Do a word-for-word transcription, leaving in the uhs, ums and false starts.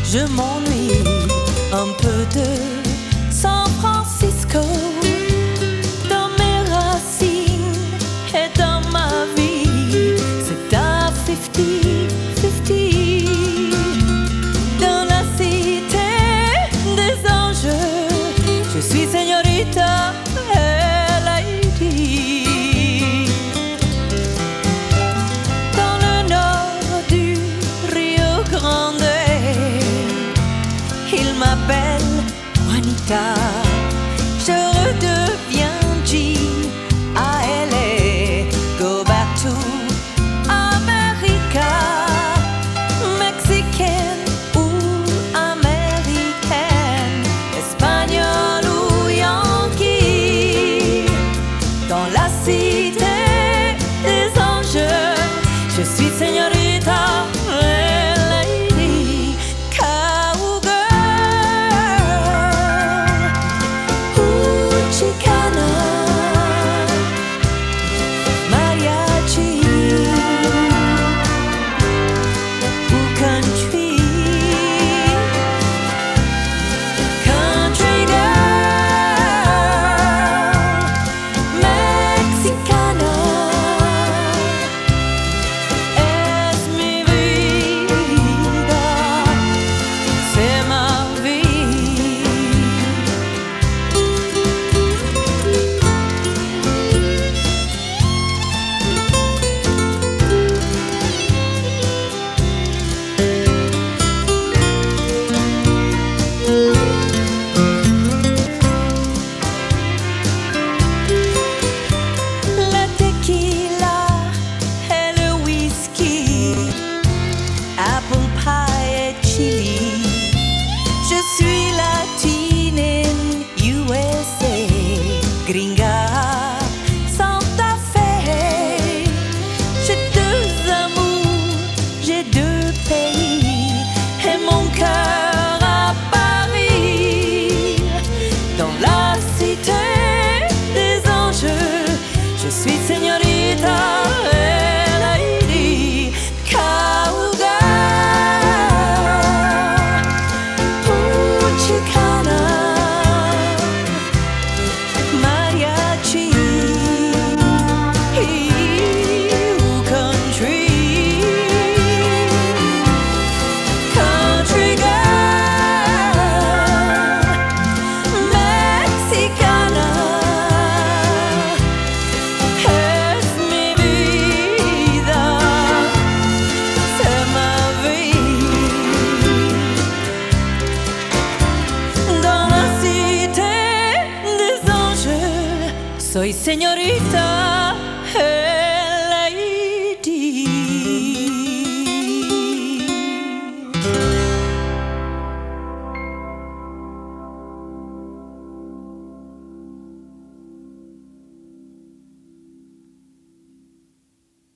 je m'ennuie un peu de San Francisco, dans mes racines et dans ma vie. C'est à fifty fifty. Dans la cité des anges, je suis señorita lady. Dans le nord du Rio Grande, il m'appelle Juanita. Je redeviens Jean à L A. Go back to America. Mexicaine ou américaine, espagnole ou yankee. Dans la cité des anges, je suis señorita lady. Cowgirl ou chicana, mariachi ou country. Country girl, mexicana, es mi vida, c'est ma vie. La tequila et le whisky, apple pie et chili. Je suis latine in U S A, gringa Santa Fe. J'ai deux amours, j'ai deux pays et mon cœur à Paris. Dans la cité des anges, je suis señorita lady. Cowgirl ou chicana, mariachi ou country. Country girl, mexicana, es mi vida, c'est ma vie. Dans la cité des anges, soy señorita